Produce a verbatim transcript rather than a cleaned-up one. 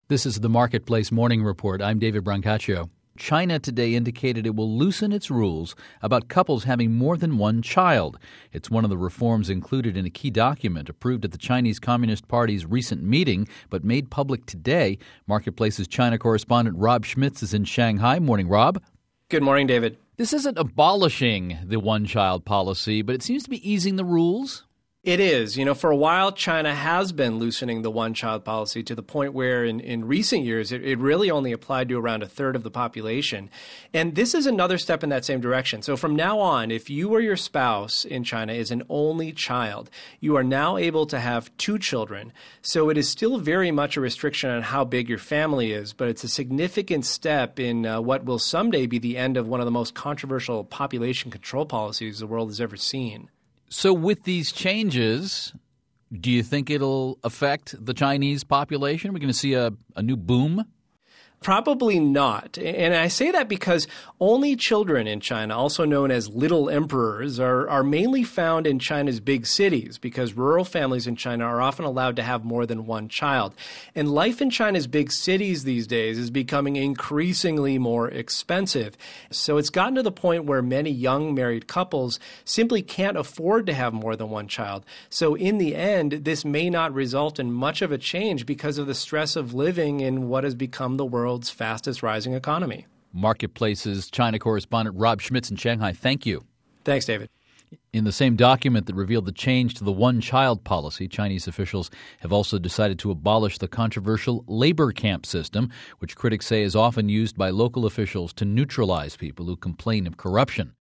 This is the Marketplace Morning Report. I'm David Brancaccio. China today indicated it will loosen its rules about couples having more than one child. It's one of the reforms included in a key document approved at the Chinese Communist Party's recent meeting, but made public today. Marketplace's China correspondent Rob Schmitz is in Shanghai. Morning, Rob. Good morning, David. This isn't abolishing the one-child policy, but it seems to be easing the rules. It is. You know, for a while, China has been loosening the one-child policy to the point where in, in recent years, it, it really only applied to around a third of the population. And this is another step in that same direction. So from now on, if you or your spouse in China is an only child, you are now able to have two children. So it is still very much a restriction on how big your family is, but it's a significant step in uh, what will someday be the end of one of the most controversial population control policies the world has ever seen. So with these changes, do you think it'll affect the Chinese population? We're going to see a, a new boom? Probably not. And I say that because only children in China, also known as little emperors, are, are mainly found in China's big cities because rural families in China are often allowed to have more than one child. And life in China's big cities these days is becoming increasingly more expensive. So it's gotten to the point where many young married couples simply can't afford to have more than one child. So in the end, this may not result in much of a change because of the stress of living in what has become the world world's fastest rising economy. Marketplace's China correspondent Rob Schmitz in Shanghai. Thank you. Thanks, David. In the same document that revealed the change to the one-child policy, Chinese officials have also decided to abolish the controversial labor camp system, which critics say is often used by local officials to neutralize people who complain of corruption.